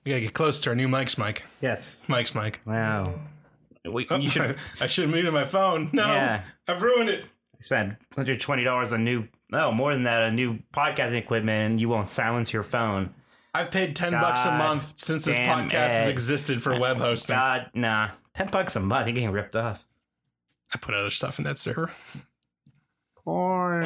We gotta get close to our new Mike's mic. Yes. Mike's mic. Wow. You should. I should have muted my phone. No, Yeah. I've ruined it. I spent $120 on more than that, on new podcasting equipment, and you won't silence your phone. I've paid $10 a month since this podcast has existed for web hosting. God, nah. $10 a month, you're getting ripped off. I put other stuff in that server. Porn.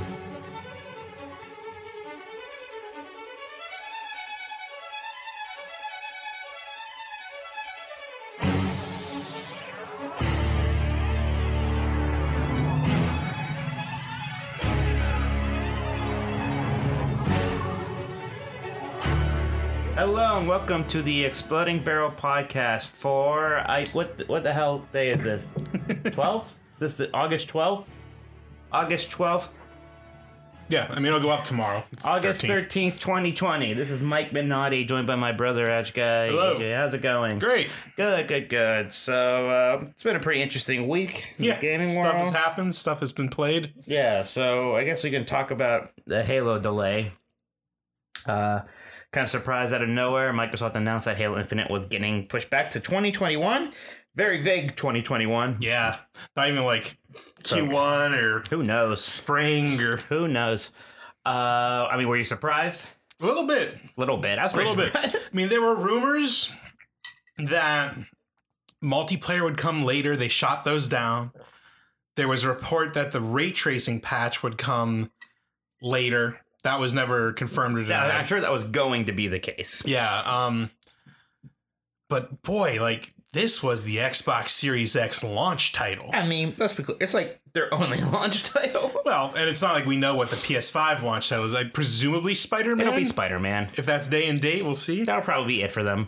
Hello and welcome to the Exploding Barrel podcast for what the hell day is this? 12th? Is this the August 12th? August 12th? Yeah, I mean it'll go up tomorrow. It's August 13th, 2020. This is Mike Minotti, joined by my brother Ajay. Hello. AJ, how's it going? Great. Good. So it's been a pretty interesting week in the gaming stuff world. has happened. Stuff has been played. Yeah, so I guess we can talk about the Halo delay. Kind of surprised out of nowhere, Microsoft announced that Halo Infinite was getting pushed back to 2021. Very vague 2021. Yeah, not even like Q1 or Who knows? spring or Who knows? I mean, were you surprised? a little bit. A little bit. I was pretty surprised. I mean, there were rumors that multiplayer would come later. They shot those down. There was a report that the ray tracing patch would come later. That was never confirmed or denied. I'm sure that was going to be the case. Yeah. But boy, like this was the Xbox Series X launch title. I mean, let's be clear. It's like their only launch title. Well, and it's not like we know what the PS5 launch title is. Like presumably Spider-Man. It'll be Spider-Man. If that's day and date, we'll see. That'll probably be it for them.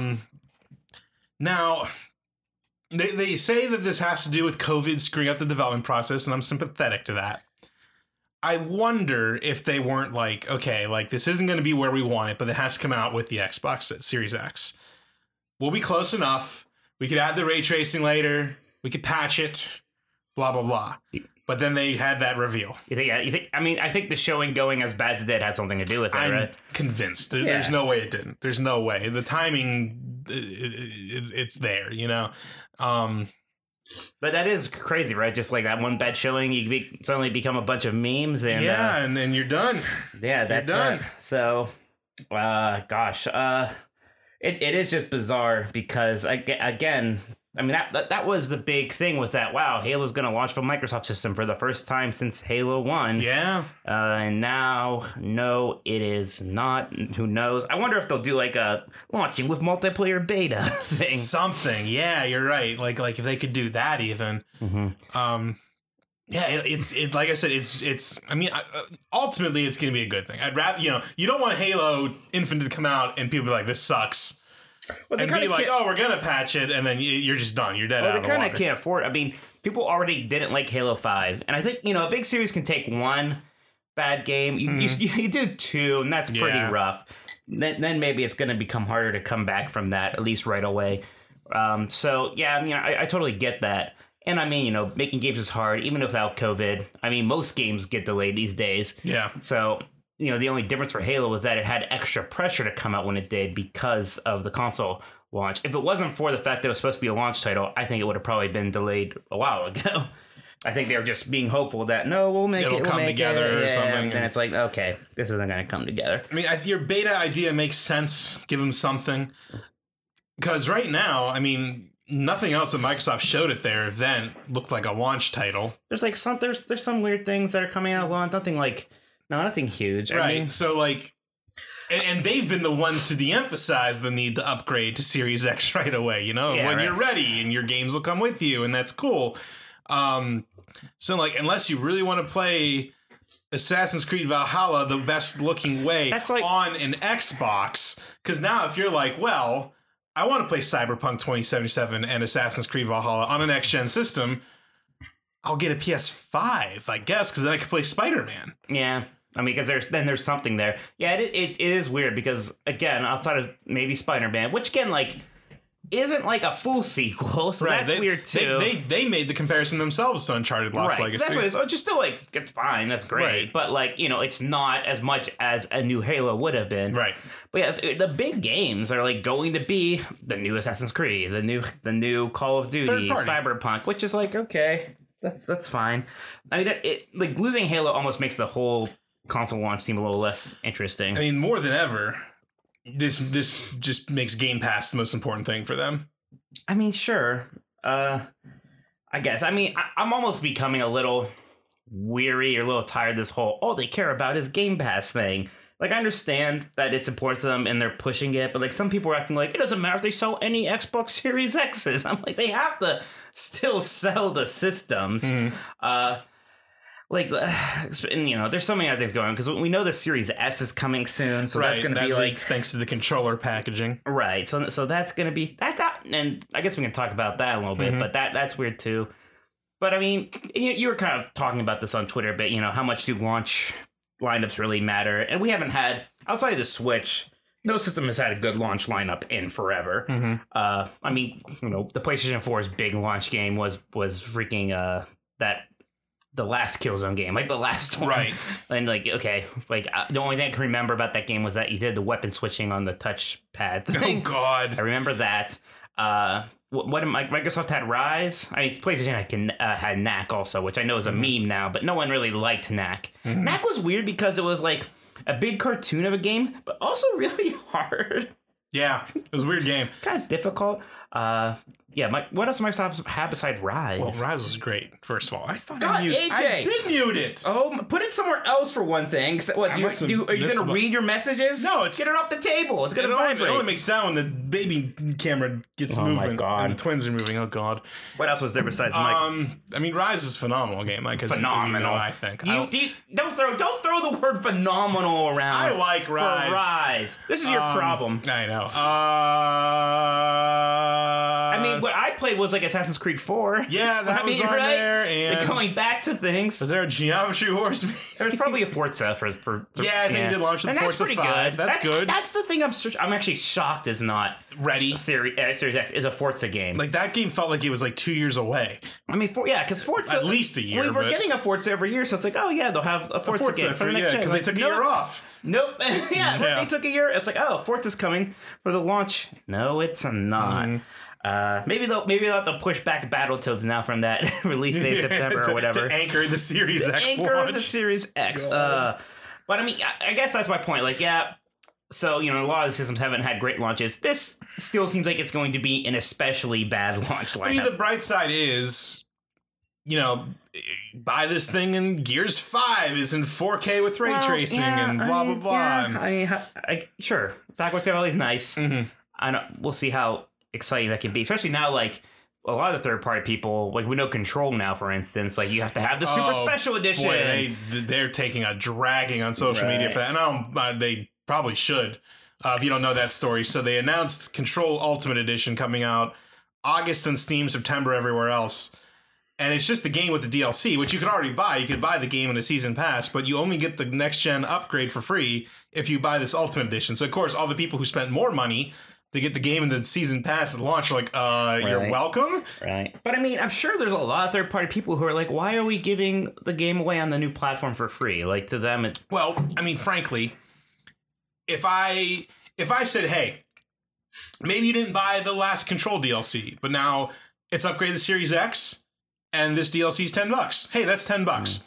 Now, they say that this has to do with COVID screwing up the development process, and I'm sympathetic to that. I wonder if they weren't like, okay, like this isn't going to be where we want it, but it has to come out with the Xbox Series X. We'll be close enough. We could add the ray tracing later. We could patch it. Blah blah blah. But then they had that reveal. You think? Yeah, you think? I mean, I think the showing going as bad as it did had something to do with it, I'm right? convinced. There's no way it didn't. There's no way. The timing, it's there. You know. But that is crazy, right? Just like that one bad showing, you suddenly become a bunch of memes, and and then you're done. Yeah, that's done. it. So, gosh, it is just bizarre because again, I mean that was the big thing was that wow, Halo's going to launch from Microsoft system for the first time since Halo 1. Yeah. And now, no, it is not. Who knows? I wonder if they'll do like a launching with multiplayer beta thing. Something. Yeah, you're right. Like if they could do that even. Mm-hmm. Yeah, it's like I said, it's. I mean, ultimately, it's going to be a good thing. I'd rather you don't want Halo Infinite to come out and people be like, this sucks. Well, and be like, oh, we're going to patch it, and then you're just done. You're dead out of the water. They kind of can't afford it. I mean, people already didn't like Halo 5. And I think, a big series can take one bad game. You do two, and that's pretty rough. Then maybe it's going to become harder to come back from that, at least right away. So, yeah, I mean, I totally get that. And I mean, making games is hard, even without COVID. I mean, most games get delayed these days. Yeah. So... the only difference for Halo was that it had extra pressure to come out when it did because of the console launch. If it wasn't for the fact that it was supposed to be a launch title, I think it would have probably been delayed a while ago. I think they were just being hopeful that, no, we'll make It'll come together or something. And it's like, okay, this isn't going to come together. I mean, your beta idea makes sense. Give them something. Because right now, I mean... nothing else that Microsoft showed at their event looked like a launch title. There's like there's some weird things that are coming out launch. Nothing huge. Right. I mean, so like, and they've been the ones to de-emphasize the need to upgrade to Series X right away, when you're ready and your games will come with you and that's cool. So like, unless you really want to play Assassin's Creed Valhalla the best looking way on an Xbox, because now if you're like, well, I want to play Cyberpunk 2077 and Assassin's Creed Valhalla on a next-gen system, I'll get a PS5, I guess, because then I can play Spider-Man. Yeah. I mean, because there's something there. Yeah, it is weird because, again, outside of maybe Spider-Man, which, again, like, isn't like a full sequel, so that's weird too. They made the comparison themselves to Uncharted Lost Legacy. So that's what it's just still like, it's fine, that's great, but like, you know, it's not as much as a new Halo would have been. Right. But yeah, the big games are like going to be the new Assassin's Creed, the new Call of Duty, Cyberpunk, which is like, okay, that's fine. I mean, it like losing Halo almost makes the whole console launch seem a little less interesting. I mean, more than ever, this just makes Game Pass the most important thing for them. I mean, sure. I guess. I mean, I'm almost becoming a little weary or a little tired of this whole, all they care about is Game Pass thing. Like, I understand that it's important to them and they're pushing it, but like some people are acting like it doesn't matter if they sell any Xbox Series X's. I'm like, they have to still sell the systems. Mm-hmm. Like, and, you know, there's so many other things going on because we know the Series S is coming soon, so that's going to be like thanks to the controller packaging, right? So that's going to be that, and I guess we can talk about that a little bit, but that's weird too. But I mean, you were kind of talking about this on Twitter a bit. You know, how much do launch lineups really matter? And we haven't had, outside of the Switch, no system has had a good launch lineup in forever. I mean, you know, the PlayStation 4's big launch game was freaking the last Killzone game, like the last one. Right. And like, okay, like the only thing I can remember about that game was that you did the weapon switching on the touchpad thing. Oh, God. I remember that. What Microsoft had Rise. I mean, PlayStation had Knack also, which I know is a meme now, but no one really liked Knack. Knack was weird because it was like a big cartoon of a game, but also really hard. Yeah, it was a weird game. Kind of difficult. Yeah, what else Microsoft have besides Rise? Well, Rise was great, first of all. I thought AJ! I did mute it! Oh, put it somewhere else for one thing. What, are you going to read your messages? No, get it off the table. It's going to vibrate. It only makes sound when the baby camera gets moving. Oh, my God. And the twins are moving. Oh, God. What else was there besides Mike? I mean, Rise is a phenomenal game, Mike. Phenomenal. You know, I think. Don't throw the word phenomenal around. I like Rise. For Rise. This is your problem. I know. I mean, what I played was like Assassin's Creed 4. Yeah, that was on there. And they're going back to things. Was there a Geometry Wars? There was probably a Forza for yeah, I think it did launch with Forza 5. Good. That's good. That's the thing I'm actually shocked is not ready. Series X is a Forza game. Like, that game felt like it was like 2 years away. I mean, because Forza... At least a year. We're getting a Forza every year, so it's like, oh yeah, they'll have a Forza game for the next gen. Because they took a year off. Nope. They took a year. It's like, oh, Forza's coming for the launch. No, it's not. Maybe they'll have to push back Battletoads now from that release date in September or whatever to anchor the Series X launch. The Series X. But I mean, I guess that's my point. Like, yeah. So, you know, a lot of the systems haven't had great launches. This still seems like it's going to be an especially bad launch lineup. I mean, the bright side is, you know, buy this thing and Gears 5 is in 4K with ray tracing and blah, blah, blah. Yeah, sure. Backwards compatibility is nice. We'll see how exciting that can be, especially now. Like, a lot of the third-party people, like, we know Control now, for instance, like, you have to have the super special edition. Boy, they're taking a dragging on social media for that, and they probably should. If you don't know that story, so they announced Control Ultimate Edition coming out August on Steam, September everywhere else. And it's just the game with the DLC, which you could already buy. You could buy the game in a season pass, but you only get the next-gen upgrade for free if you buy this Ultimate Edition. So, of course, all the people who spent more money to get the game in the season pass at launch are like, you're welcome? Right. But, I mean, I'm sure there's a lot of third-party people who are like, why are we giving the game away on the new platform for free? Like, to them, it's... Well, I mean, frankly, if I said, hey, maybe you didn't buy the last Control DLC, but now it's upgraded to Series X, and this DLC is $10. Hey, that's $10.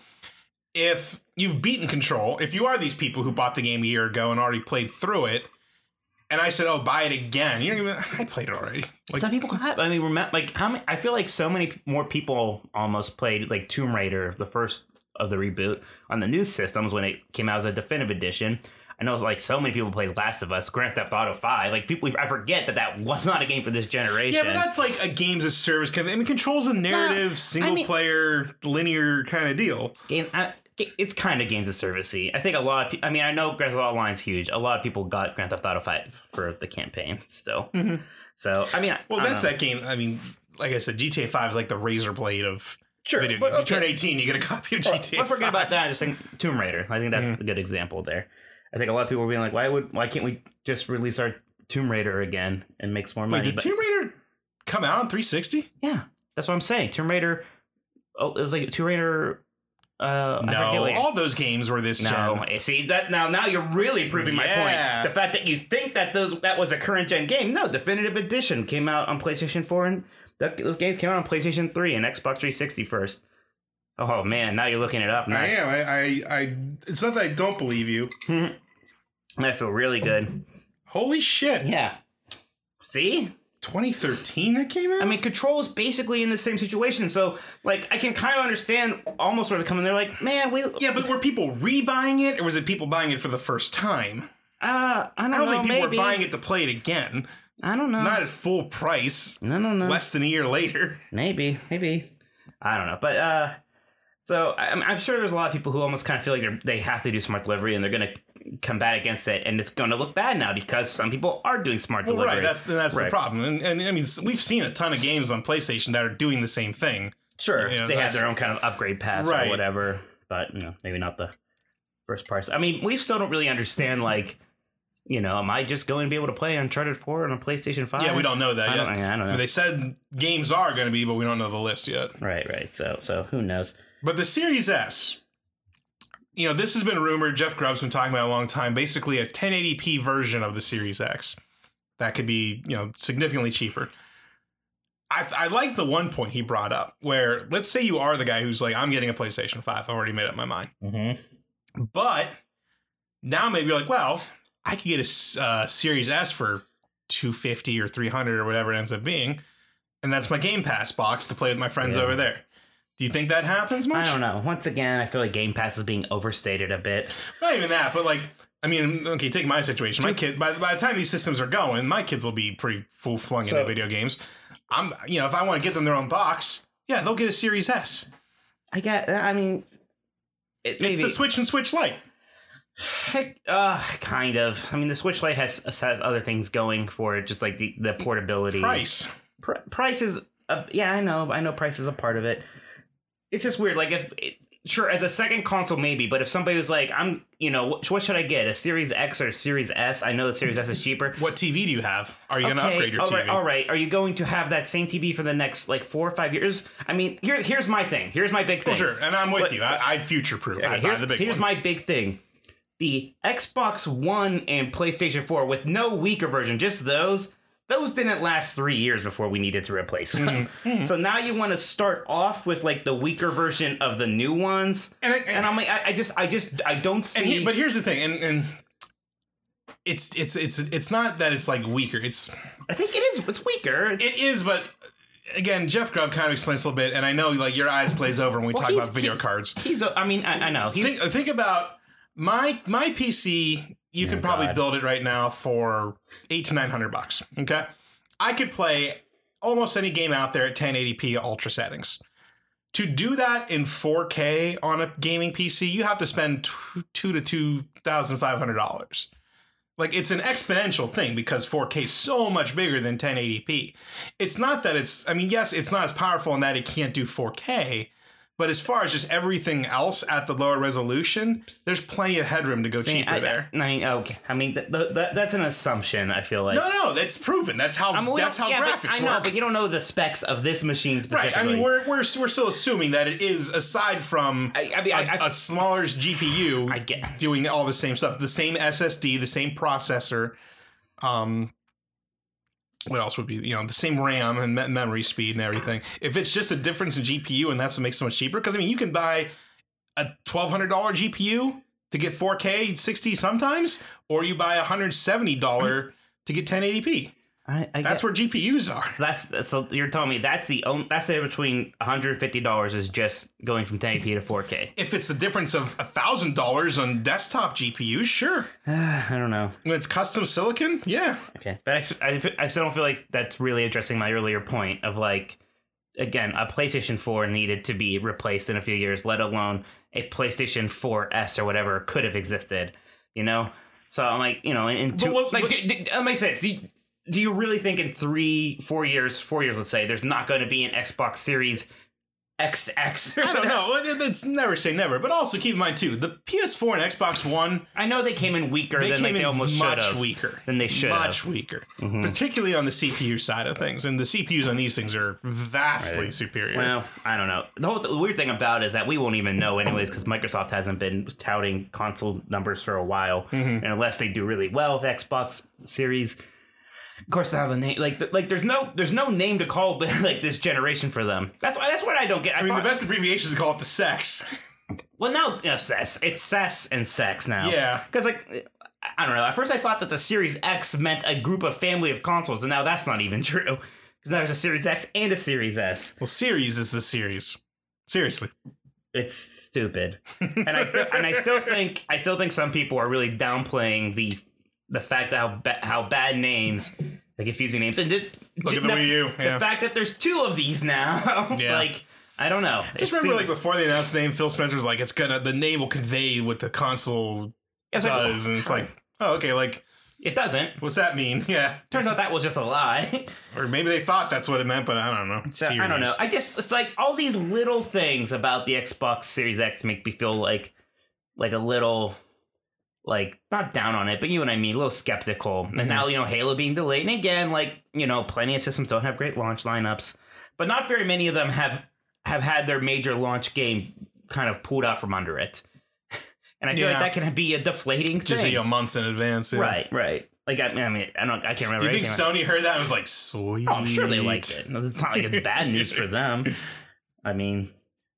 If you've beaten Control, if you are these people who bought the game a year ago and already played through it, and I said, "Oh, buy it again," you don't even. I played it already. Like, some people have. I mean, like how many? I feel like so many more people almost played like Tomb Raider, the first of the reboot, on the new systems when it came out as a definitive edition. I know, like, so many people played Last of Us, Grand Theft Auto 5. Like, I forget that was not a game for this generation. Yeah, but that's like a games as service. I mean, Control's a narrative, single-player, linear kind of deal. It's kind of games as service-y. I think a lot of people... I mean, I know Grand Theft Auto Online's huge. A lot of people got Grand Theft Auto 5 for the campaign still. So, I mean... Well, that's that game. I mean, like I said, GTA 5 is like the razor blade of... Sure. Video. If you turn 18, you get a copy of GTA 5. Let's forget about that. I just think Tomb Raider. I think that's a good example there. I think a lot of people are being like, why can't we just release our Tomb Raider again and makes more money. Wait, did Tomb Raider come out on 360? Yeah, that's what I'm saying. Tomb Raider. Oh, it was like Tomb Raider. No, all those games were this gen. No, see that now you're really proving my point. The fact that you think that that was a current gen game. No, Definitive Edition came out on PlayStation 4 and those games came out on PlayStation 3 and Xbox 360 first. Oh man, now you're looking it up. I am. I it's not that I don't believe you. I feel really good. Holy shit. Yeah. See? 2013 that came out? I mean, Control is basically in the same situation. So, like, I can kind of understand almost where they're coming. They're like, man, Yeah, but were people rebuying it, or was it people buying it for the first time? I don't know, think people were buying it to play it again. I don't know. Not at full price. No. Less than a year later. Maybe. I don't know. But, so I'm sure there's a lot of people who almost kind of feel like they have to do smart delivery and they're going to combat against it, and it's going to look bad now because some people are doing smart delivery. Right, that's the problem. And I mean, we've seen a ton of games on PlayStation that are doing the same thing. Sure, they have their own kind of upgrade paths or whatever, but maybe not the first price. I mean, we still don't really understand, like, am I just going to be able to play Uncharted 4 on a PlayStation 5? Yeah, we don't know that yet. I don't know. They said games are going to be, but we don't know the list yet. Right. So who knows? But the Series S, this has been rumored. Jeff Grubb's been talking about it a long time. Basically, a 1080p version of the Series X that could be, significantly cheaper. I like the one point he brought up where, let's say you are the guy who's like, I'm getting a PlayStation 5. I've already made up my mind. Mm-hmm. But now maybe you're like, well, I could get a Series S for $250 or $300 or whatever it ends up being, and that's my Game Pass box to play with my friends over there. Do you think that happens much? I don't know. Once again, I feel like Game Pass is being overstated a bit. Not even that, but like, I mean, okay, take my situation. My kids, by the time these systems are going, my kids will be pretty full flung into video games. If I want to get them their own box, they'll get a Series S. It's the Switch and Switch Lite. Kind of. I mean, the Switch Lite has other things going for it, just like the portability. Price. Price is, I know price is a part of it. It's just weird. Like, sure, as a second console, maybe, but if somebody was like, what should I get? A Series X or a Series S? I know the Series S is cheaper. What TV do you have? Are you going to upgrade your TV? All right. Are you going to have that same TV for the next, 4 or 5 years? I mean, here's my thing. Here's my big thing. Oh, sure, and I'm with you. I future-proof. Okay, I buy the big one. Here's my big thing. The Xbox One and PlayStation 4 with no weaker version, just those didn't last 3 years before we needed to replace them. Mm-hmm. So now you want to start off with like the weaker version of the new ones, and I'm like, I don't see. But here's the thing, and it's not that it's like weaker. I think it is. It's weaker. It is, but again, Jeff Grubb kind of explains a little bit, and I know like your eyes glaze over when we talk about video cards. I know. Think about my PC. You could probably build it right now for $800 to $900. Okay, I could play almost any game out there at 1080p ultra settings. To do that in 4K on a gaming PC, you have to spend $2,000 to $2,500. Like, it's an exponential thing because 4K is so much bigger than 1080p. It's not that yes, it's not as powerful in that it can't do 4K. But as far as just everything else at the lower resolution, there's plenty of headroom to go cheaper there. Okay. I mean, that's an assumption, I feel like. No, that's proven. That's how graphics work. I know, but you don't know the specs of this machine specifically. Right. I mean, we're still assuming that it is, aside from a smaller GPU doing all the same stuff. The same SSD, the same processor. What else would be, the same RAM and memory speed and everything. If it's just a difference in GPU and that's what makes it so much cheaper, because, I mean, you can buy a $1,200 GPU to get 4K 60 sometimes, or you buy a $170 to get 1080p. That's where GPUs are. So you're telling me that's the between $150 is just going from 1080p to 4K. If it's the difference of $1,000 on desktop GPUs, sure. I don't know. When it's custom silicon, yeah. Okay, but I still don't feel like that's really addressing my earlier point of, like, again, a PlayStation 4 needed to be replaced in a few years, let alone a PlayStation 4S or whatever could have existed. So I'm like, let me say, do you really think in 4 years, let's say, there's not going to be an Xbox Series XX. I don't know. It's never say never, but also keep in mind too, the PS4 and Xbox One. I know they came in weaker than they almost should have. Much weaker than they should have. Much weaker, particularly on the CPU side of things, and the CPUs on these things are vastly superior. Well, I don't know. The weird thing about it is that we won't even know anyways because Microsoft hasn't been touting console numbers for a while, and unless they do really well with Xbox Series. Of course, they have a name. Like there's no name to call like this generation for them. That's what I don't get. I mean, the best abbreviation is to call it the sex. Well, now it's SES and sex now. Yeah, because like I don't know. At first, I thought that the Series X meant a group of family of consoles, and now that's not even true. Because now there's a Series X and a Series S. Well, Series is the series. Seriously, it's stupid, and I still think some people are really downplaying the fact that how bad names, like confusing names, and look at the Wii U. Yeah. The fact that there's 2 of these now, like I don't know. Just remember, like before they announced the name, Phil Spencer was like, the name will convey what the console does, and it's like, oh, okay, like it doesn't. What's that mean? Yeah. Turns out that was just a lie. Or maybe they thought that's what it meant, but I don't know. I don't know. It's like all these little things about the Xbox Series X make me feel like a little. Like, not down on it, but you know what I mean, a little skeptical. And now, Halo being delayed. And again, like, plenty of systems don't have great launch lineups. But not very many of them have had their major launch game kind of pulled out from under it. And I feel like that can be a deflating thing. Just months in advance. Yeah. Right. Like, I can't remember. Do you think Sony heard that and was like, sweet? Oh, I'm sure they liked it. It's not like it's bad news for them. I mean...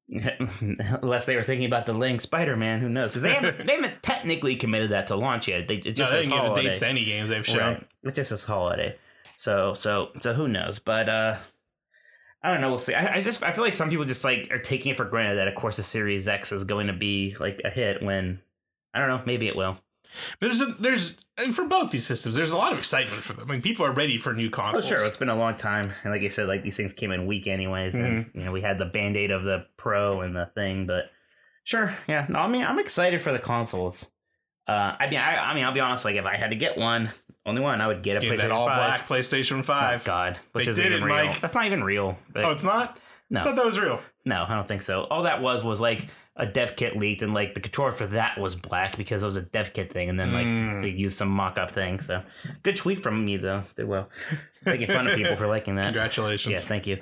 Unless they were thinking about delaying Spider-Man, who knows? Because they haven't technically committed that to launch yet. They didn't give the dates to any games they've shown. Right. It's just this holiday, so who knows? But I don't know. We'll see. I feel like some people just like are taking it for granted that of course the Series X is going to be like a hit when I don't know. Maybe it will. But there's for both these systems, there's a lot of excitement for them. I mean, people are ready for new consoles. Oh, sure. It's been a long time. And like I said, like these things came in weak anyways. And, we had the Band-Aid of the Pro and the thing. But sure. Yeah. No, I mean, I'm excited for the consoles. I mean, I'll be honest. Like, if I had to get only one, I would get a PlayStation 5. That all-black PlayStation 5. Oh, God. Which they did it, real. Mike. That's not even real. Oh, it's not? No. I thought that was real. No, I don't think so. All that was like a dev kit leaked, and like the controller for that was black because it was a dev kit thing, and then like they used some mock-up thing. So good tweet from me though. They will making fun of people for liking that. Congratulations. Yeah, thank you.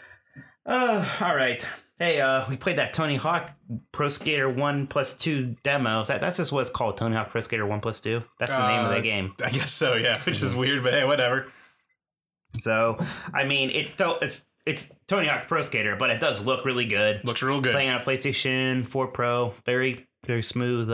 All right. Hey, we played that Tony Hawk Pro Skater 1+2 demo. That's just what it's called, Tony Hawk Pro Skater 1+2. That's the name of the game. I guess so, yeah. Which is weird, but hey, whatever. So, I mean, it's Tony Hawk Pro Skater, but it does look really good. Looks real good. Playing on a PlayStation 4 Pro, very, very smooth.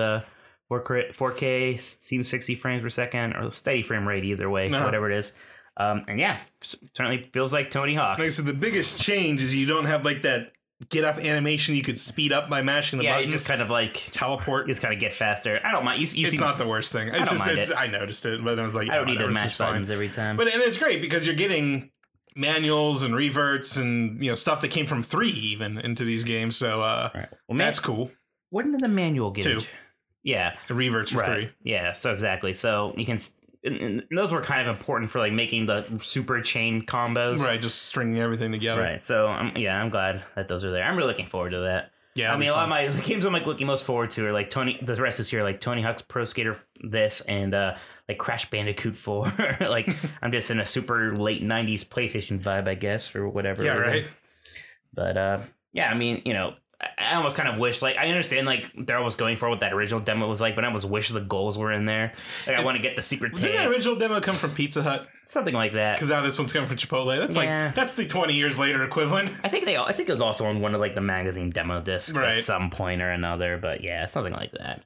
4K, seems 60 frames per second, or steady frame rate either way, whatever it is. And yeah, certainly feels like Tony Hawk. Like I said, the biggest change is you don't have like that get up animation you could speed up by mashing the buttons. Yeah, you just kind of like teleport. You just kind of get faster. I don't mind. It's not the worst thing. I noticed it, but I was like, I don't need to mash buttons every time. But and it's great because you're getting manuals and reverts and stuff that came from 3 even into these games. So right. That's cool. What did the manual give? 2. Yeah, reverts for 3. Yeah, so exactly. So you can. And those were kind of important for like making the super chain combos. Right, just stringing everything together. Right. So I'm glad that those are there. I'm really looking forward to that. Yeah, I mean, a lot of the games I'm like looking most forward to are like the rest is here, like Tony Hawk's Pro Skater this and like Crash Bandicoot 4. Like I'm just in a super late 90s PlayStation vibe, I guess, for whatever. Yeah, right. But yeah, I mean, I almost kind of wish, like, I understand, like, they're almost going for what that original demo was like, but I almost wish the goals were in there. Like, I want to get the secret tag. Did the original demo come from Pizza Hut? Something like that. Because now this one's coming from Chipotle. That's that's the 20 years later equivalent. I think it was also on one of, like, the magazine demo discs at some point or another, but yeah, something like that.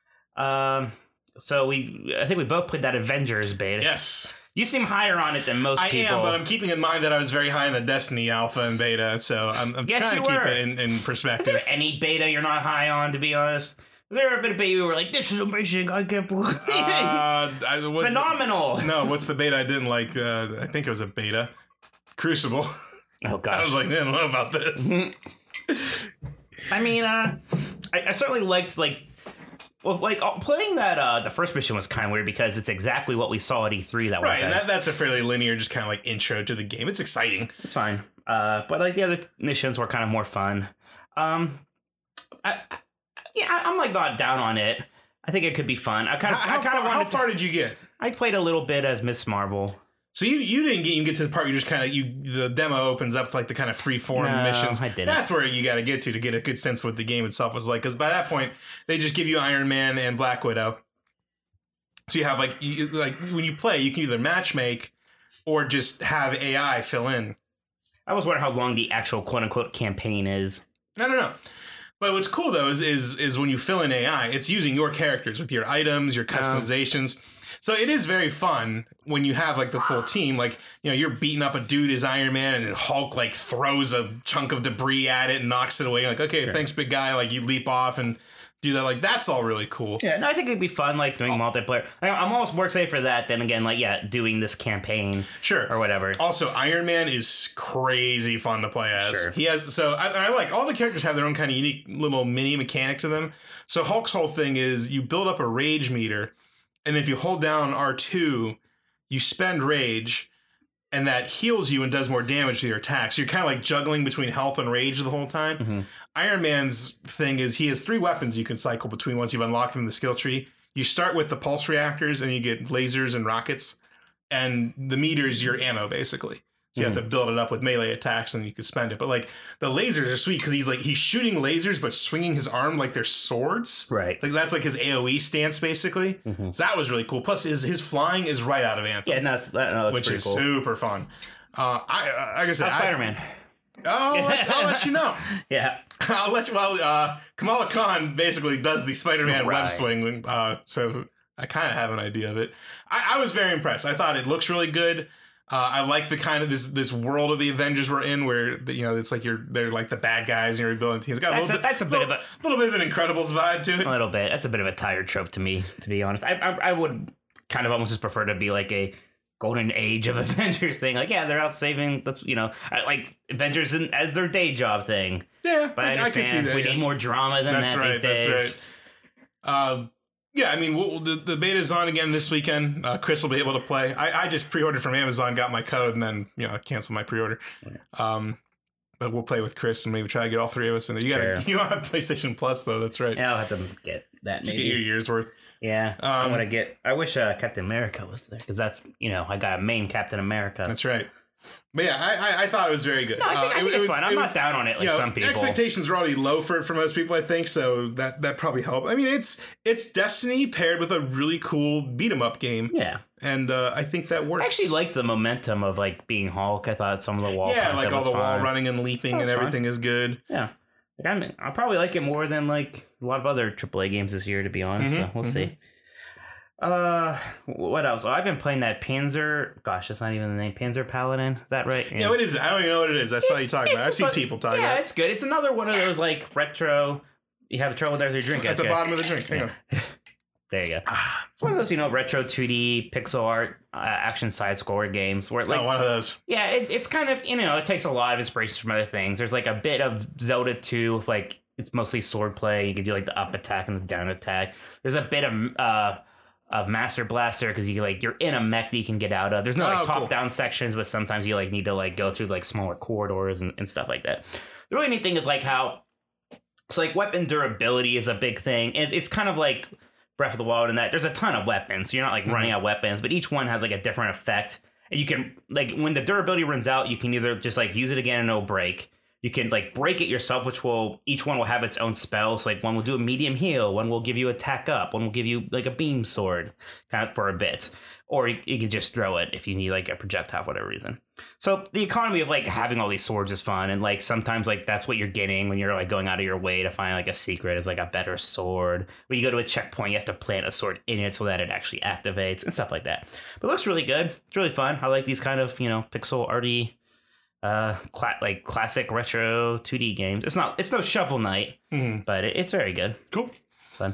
So I think we both played that Avengers beta. Yes. You seem higher on it than most people. I am, but I'm keeping in mind that I was very high in the Destiny alpha and beta, so I'm trying to keep it in perspective. Is there any beta you're not high on, to be honest? Is there a bit of beta you were like, this is amazing, I can't believe it? Phenomenal! No, what's the beta I didn't like? I think it was a beta. Crucible. Oh, gosh. I was like, I don't know about this. I mean, I certainly liked, like, well, like playing that, the first mission was kind of weird because it's exactly what we saw at E3 that one time. Right, and that's a fairly linear, just kind of like intro to the game. It's exciting. It's fine. But like the other missions were kind of more fun. I'm like not down on it. I think it could be fun. How far did you get? I played a little bit as Miss Marvel. So you didn't even get to the part you just kind of the demo opens up to like the kind of free form missions. I didn't. That's where you got to get a good sense of what the game itself was like. Because by that point, they just give you Iron Man and Black Widow. So you have like when you play, you can either matchmake or just have AI fill in. I was wondering how long the actual quote unquote campaign is. I don't know. But what's cool though is when you fill in AI, it's using your characters with your items, your customizations. So it is very fun when you have like the full team. Like, you know, you're beating up a dude as Iron Man and then Hulk like throws a chunk of debris at it and knocks it away. Like, okay, thanks, big guy. Like you leap off and do that. Like that's all really cool. Yeah, no, I think it'd be fun like doing multiplayer. I'm almost more excited for that than again doing this campaign. Sure. Or whatever. Also, Iron Man is crazy fun to play as. Sure. He has I like all the characters have their own kind of unique little mini mechanic to them. So Hulk's whole thing is you build up a rage meter. And if you hold down R2, you spend rage, and that heals you and does more damage with your attacks. So you're kind of like juggling between health and rage the whole time. Mm-hmm. Iron Man's thing is he has 3 weapons you can cycle between once you've unlocked them in the skill tree. You start with the pulse reactors, and you get lasers and rockets, and the meter is your ammo, basically. So you have to build it up with melee attacks and you can spend it. But like the lasers are sweet because he's shooting lasers but swinging his arm like they're swords. Right. Like that's like his AoE stance basically. Mm-hmm. So that was really cool. Plus his flying is right out of Anthem. Yeah, that's which is cool. Super fun. Like I said, Spider-Man. I'll let you know. Yeah. I'll let you. Well, Kamala Khan basically does the Spider-Man web swing. So I kind of have an idea of it. I was very impressed. I thought it looks really good. I like the kind of this world of the Avengers we're in, where it's like they're like the bad guys and you're building teams. Got a little bit of an Incredibles vibe to it. A little bit. That's a bit of a tired trope to me, to be honest. I would kind of almost just prefer to be like a golden age of Avengers thing. Like, yeah, they're out saving. That's like Avengers as their day job thing. Yeah, but I understand can see that, we need more drama than that these days. That's right. Yeah, I mean, the beta's on again this weekend. Chris will be able to play. I just pre-ordered from Amazon, got my code, and then I canceled my pre-order. But we'll play with Chris and maybe try to get all 3 of us in there. You don't have PlayStation Plus though. That's right. Yeah, I'll have to get that. Maybe just get your year's worth. Yeah, I wish Captain America was there because that's I got a main Captain America. That's right. But yeah, I thought it was very good. No, I think it's fun. I'm not down on it like some people. Expectations were already low for most people, I think, so that probably helped. I mean, it's Destiny paired with a really cool beat 'em up game. Yeah. And I think that works. I actually liked the momentum of like being Hulk. I thought some of the wall. Yeah, like all the wall running and leaping and everything is good. Yeah. Like I'll probably like it more than like a lot of other AAA games this year, to be honest. So we'll see. What else? I've been playing that Panzer. Gosh, that's not even the name. Panzer Paladin. Is that right? Yeah, what is it? I don't even know what it is. I saw you talking about it. I've seen people talking about it. Yeah, it's good. It's another one of those like retro. You have trouble there with your drink. At the bottom of the drink. Hang on. There you go. It's one of those, retro 2D pixel art action side scroller games where one of those. Yeah, it's kind of, it takes a lot of inspiration from other things. There's like a bit of Zelda 2, like it's mostly sword play. You can do like the up attack and the down attack. There's a bit of Master Blaster because you're in a mech that you can get out of. There's no top down sections, but sometimes you need to go through like smaller corridors and stuff like that. The really neat thing is like how it's like weapon durability is a big thing. It's kind of like Breath of the Wild in that there's a ton of weapons, so you're not like running out of weapons, but each one has like a different effect. And you can when the durability runs out, you can either just use it again and it'll break. You can break it yourself, each one will have its own spell. So one will do a medium heal, one will give you attack up, one will give you a beam sword kind of for a bit. Or you can just throw it if you need a projectile for whatever reason. So the economy of having all these swords is fun, and sometimes that's what you're getting when you're going out of your way to find a secret is a better sword. When you go to a checkpoint, you have to plant a sword in it so that it actually activates and stuff like that. But it looks really good. It's really fun. I like these kind of pixel arty classic retro 2D games. It's no Shovel Knight, but it's very good. Cool. It's fun.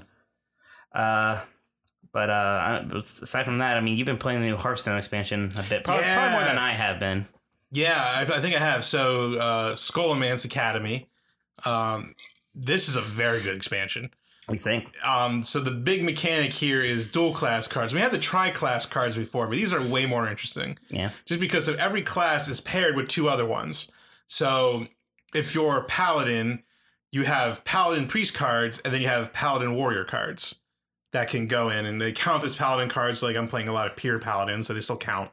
But aside from that, I mean, you've been playing the new Hearthstone expansion a bit, probably more than I have been. Yeah, I think I have. So Scholomance Academy. This is a very good expansion. We think. So the big mechanic here is dual class cards. We had the tri-class cards before, but these are way more interesting. Yeah. Just because of every class is paired with 2 other ones. So if you're Paladin, you have Paladin Priest cards, and then you have Paladin Warrior cards that can go in, and they count as Paladin cards. Like I'm playing a lot of Pure Paladins, so they still count.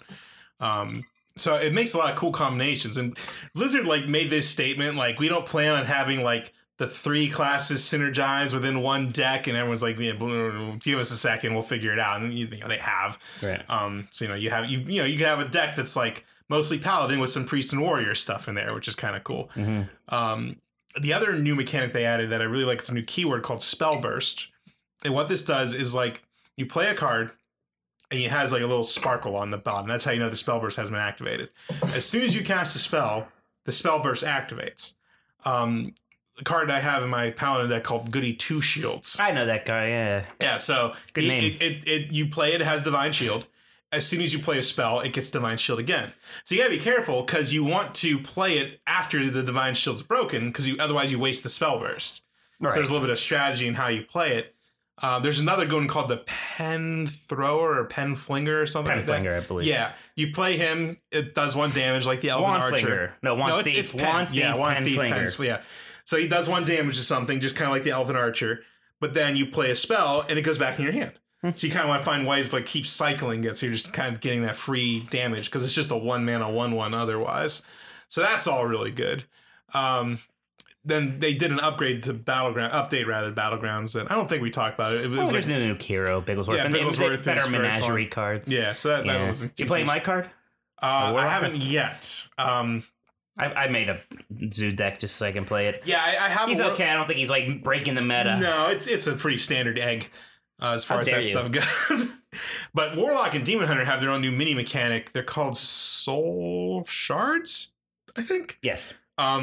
So it makes a lot of cool combinations. And Blizzard like made this statement, like, we don't plan on having like the 3 classes synergize within one deck, and everyone's like, yeah, give us a second, we'll figure it out. And you know, they have. Right. So you can have a deck that's like mostly Paladin with some Priest and Warrior stuff in there, which is kind of cool. Mm-hmm. The other new mechanic they added that I really like is a new keyword called Spell Burst. And what this does is like you play a card and it has like a little sparkle on the bottom. That's how you know the Spell Burst has been activated. As soon as you cast a spell, the Spell Burst activates. The card I have in my Paladin deck called Goody Two Shields. I know that guy, yeah. Yeah, so good name. You play it has Divine Shield. As soon as you play a spell, it gets Divine Shield again. So you gotta be careful because you want to play it after the Divine Shield's broken because otherwise you waste the Spell Burst. Right. So there's a little bit of strategy in how you play it. There's another one called the Pen Thrower or Pen Flinger or something like that. Pen Flinger, I believe. Yeah. You play him, it does 1 damage like the Elven Wand Archer. Flinger. No, Wand Thief. It's Pen. Wand Thief, yeah, Wand Pen Thief, Flinger. yeah. So he does 1 damage to something, just kind of like the Elven Archer. But then you play a spell and it goes back in your hand. So you kind of want to find ways to like keep cycling it so you're just kind of getting that free damage because it's just a 1-mana 1/1 otherwise. So that's all really good. Then they did an upgrade to Battlegrounds that I don't think we talked about it. It was there's a new hero, Bigglesworth. Yeah, and Bigglesworth. Better Menagerie cards. Yeah, so that was. You play my card? I haven't yet. I made a Zoo deck just so I can play it. Yeah, I have. He's okay. I don't think he's like breaking the meta. No, it's a pretty standard egg as far as that stuff goes. But Warlock and Demon Hunter have their own new mini mechanic. They're called Soul Shards, I think. Yes.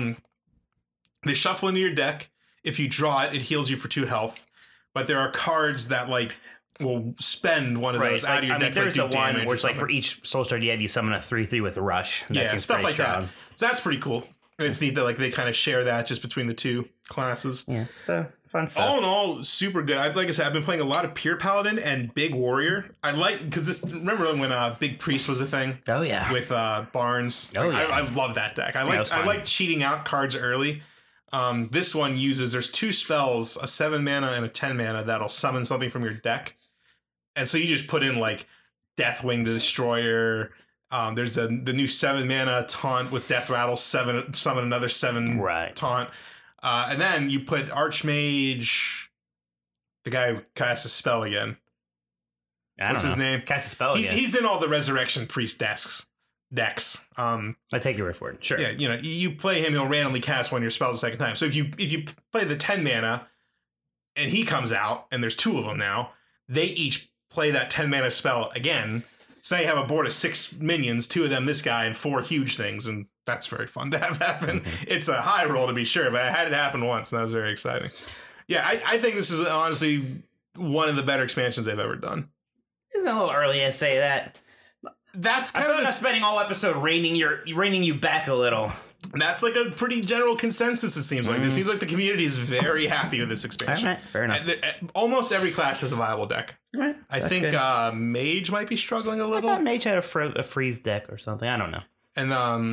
They shuffle into your deck. If you draw it, it heals you for 2 health. But there are cards that like will spend one of those out of your deck. There's like, the one where it's like for each Soul Shard you have, you summon a 3/3 with a Rush. Yeah, stuff like that. So that's pretty cool. And it's neat that like they kind of share that just between the 2 classes. Yeah, so fun stuff. All in all, super good. Like I said, I've been playing a lot of Pure Paladin and Big Warrior. I like because remember when Big Priest was a thing? Oh yeah, with Barnes. Oh yeah, I love that deck. I like cheating out cards early. This one there's 2 spells, a 7 mana and a 10 mana that'll summon something from your deck. And so you just put in like Deathwing the Destroyer. There's the new 7 mana taunt with Death Rattle, summon another 7 taunt. And then you put Archmage, the guy who casts a spell again. What's his name? Cast a spell again. He's in all the Resurrection Priest decks. I take your word for it. Sure. Yeah, you play him, he'll randomly cast one of your spells a second time. So if you play the 10 mana and he comes out, and there's 2 of them now, they each play that 10 mana spell again. So now you have a board of 6 minions, 2 of them this guy, and 4 huge things, and that's very fun to have happen. Mm-hmm. It's a high roll to be sure, but I had it happen once, and that was very exciting. Yeah, I think this is honestly one of the better expansions they've ever done. It's a little early to say that. That's kind of spending all episode reining you back a little. That's like a pretty general consensus, it seems like. It seems like the community is very happy with this expansion. Right, fair enough. Almost every class has a viable deck. Right, I think Mage might be struggling a little. I thought Mage had a freeze deck or something. I don't know. And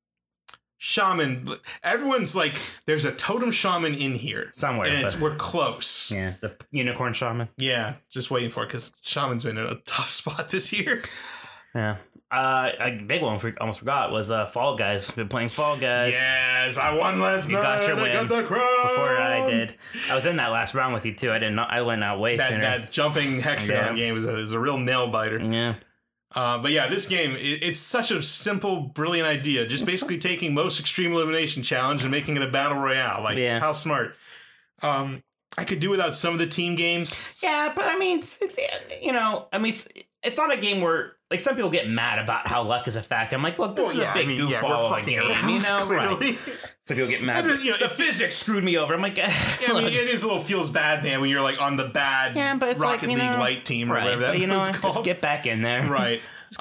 Shaman, everyone's like, there's a Totem Shaman in here. Somewhere. And we're close. Yeah, the Unicorn Shaman. Yeah, just waiting for it because Shaman's been in a tough spot this year. Yeah. A big one almost forgot was Fall Guys. Been playing Fall Guys. Yes, I won last night. Got your win. I got the crown. Before I did. I was in that last round with you too. I went out way sooner. That jumping hexagon game is a real nail biter. Yeah. But yeah, this game, it's such a simple, brilliant idea. Just basically taking Most Extreme Elimination Challenge and making it a battle royale. Like, how smart. I could do without some of the team games. Yeah, but I mean, it's not a game where, like, some people get mad about how luck is a factor. I'm like, look, this is a big goofball of a game, Right. Some people get mad. The physics screwed me over. I'm like, it is a little feels bad, man, when you're like on the bad Rocket League light team or whatever that one's called. Just get back in there. Right.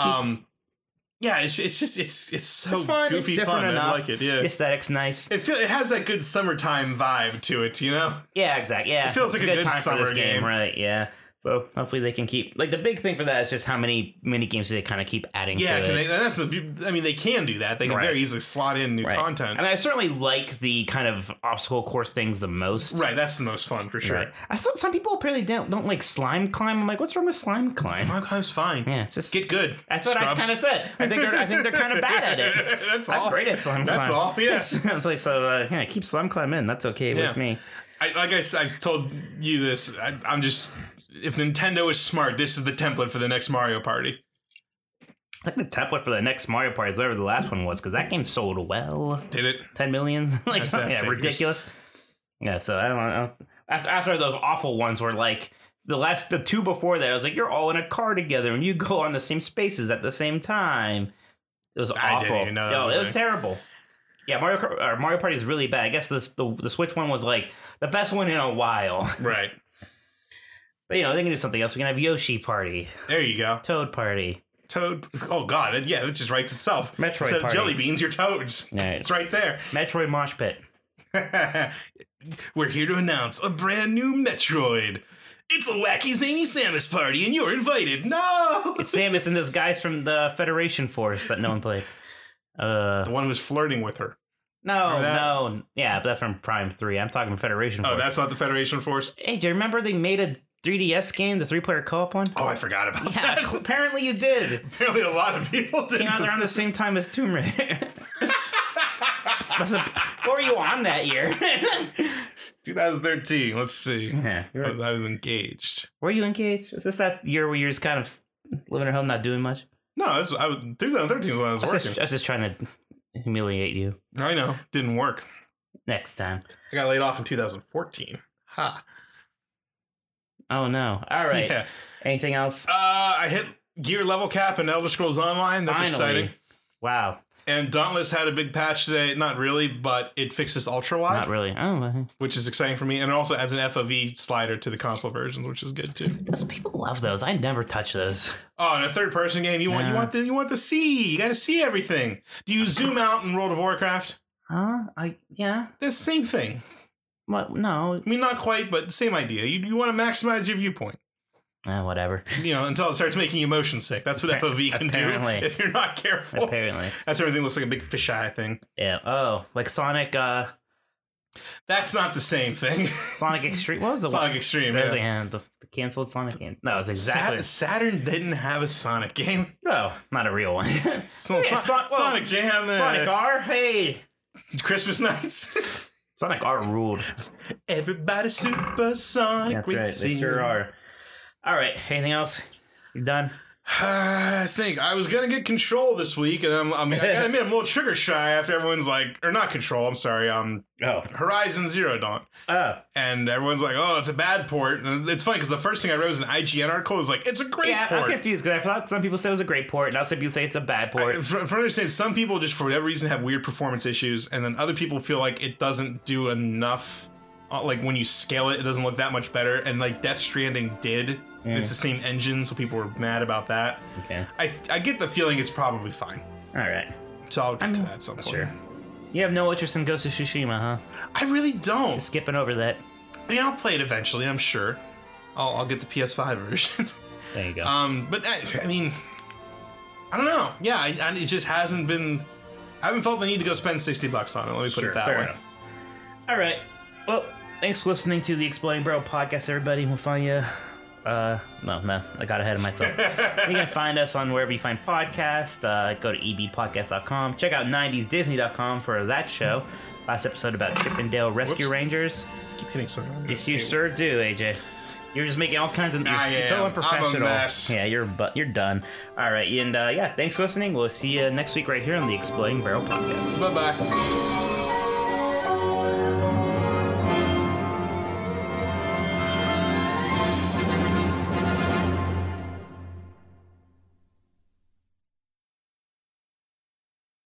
Yeah, it's so fun. Goofy fun. I like it. Yeah, the aesthetic's nice. It has that good summertime vibe to it, Yeah, exactly. Yeah, it feels like a good time summer for this game, right? Yeah. So hopefully they can keep, like, the big thing for that is just how many mini games do they kind of keep adding to it. They can do that. They can very easily slot in new content. I mean, I certainly like the kind of obstacle course things the most. Right, that's the most fun for sure. Right. I thought some people apparently don't like Slime Climb. I'm like, what's wrong with Slime Climb? Slime Climb's fine. Yeah, just get good. That's what I kind of said. I think they're kind of bad at it. That's all. I'm great at Slime Climb. That's all. Yeah. I was like, keep Slime Climb in. That's okay with me. I've told you this. I'm just. If Nintendo is smart, this is the template for the next Mario Party. I think the template for the next Mario Party is whatever the last one was, because that game sold well. Did it? 10 million? Like, ridiculous. Yeah, so I don't know. After those awful ones were like, the two before that, I was like, you're all in a car together and you go on the same spaces at the same time. It was awful. I didn't even know it was terrible. Yeah, Mario Party is really bad. I guess the Switch one was like the best one in a while. Right. But, they can do something else. We can have Yoshi Party. There you go. Toad Party. Oh, God. It just writes itself. Metroid Instead Party. of jelly beans, you're toads. Right. It's right there. Metroid Mosh Pit. We're here to announce a brand new Metroid. It's a wacky, zany Samus party, and you're invited. No! It's Samus and those guys from the Federation Force that no one played. The one who's flirting with her. No. Yeah, but that's from Prime 3. I'm talking Federation Force. Oh, that's not the Federation Force? Hey, do you remember they made a 3DS game, the 3-player co-op one? Oh, I forgot about that. Yeah, apparently you did. Apparently a lot of people did. Came out around the same time as Tomb Raider. What were you on that year? 2013. Let's see. Yeah, I was engaged. Were you engaged? Was this that year where you're just kind of living at home, not doing much? No, 2013 was when I was working. I was just trying to humiliate you. I know. Didn't work. Next time. I got laid off in 2014. Ha. Oh, no. All right. Yeah. Anything else? I hit gear level cap in Elder Scrolls Online. That's exciting. Wow. And Dauntless had a big patch today. Not really, but it fixes ultra wide. Not really. Oh, which is exciting for me. And it also adds an FOV slider to the console versions, which is good too. Those people love those. I never touch those. Oh, in a third person game, you want the see. You got to see everything. Do you zoom out in World of Warcraft? Huh? Yeah. The same thing. What? No. I mean, not quite, but same idea. You want to maximize your viewpoint. Whatever. Until it starts making you motion sick. That's what FOV can do if you're not careful. Apparently. That's everything looks like a big fisheye thing. Yeah. Oh, like Sonic. That's not the same thing. Sonic Extreme. What was the Sonic Extreme? Yeah. The canceled Sonic game. No, it's exactly. Saturn didn't have a Sonic game. No, not a real one. Sonic Jam. Sonic R. Hey. Christmas nights. Sonic R ruled. Everybody super Sonic. That's right. They sure are. All right. Anything else? You done? I think I was gonna get Control this week, and I gotta admit I'm a little trigger shy after everyone's like, or not Control. I'm sorry. Horizon Zero Dawn. And everyone's like, oh, it's a bad port. And it's funny because the first thing I wrote was an IGN article. Was like, it's a great port. I'm confused because I thought some people say it was a great port, now some people say it's a bad port. For understanding, some people just for whatever reason have weird performance issues, and then other people feel like it doesn't do enough. Like when you scale it, it doesn't look that much better. And like Death Stranding did. It's the same engine, so people were mad about that. Okay. I get the feeling it's probably fine. All right. So I'll get to that at some point. Sure. You have no interest in Ghost of Tsushima, huh? I really don't. Skipping over that. Yeah, I'll play it eventually, I'm sure. I'll get the PS5 version. There you go. But I mean, I don't know. Yeah, it just hasn't been. I haven't felt the need to go spend $60 on it. Let me put it that way. Enough. All right. Well, thanks for listening to the Exploding Barrel podcast, everybody. We'll find you. No, I got ahead of myself. You can find us on wherever you find podcasts. Go to ebpodcast.com. Check out 90sdisney.com for that show. Last episode about Chip and Dale Rescue Rangers. Keep hitting something. Yes, you sure do, AJ. You're just making all kinds of. You're so unprofessional. I'm a mess. Yeah, you're done. All right, and thanks for listening. We'll see you next week right here on the Exploding Barrel podcast. Bye bye.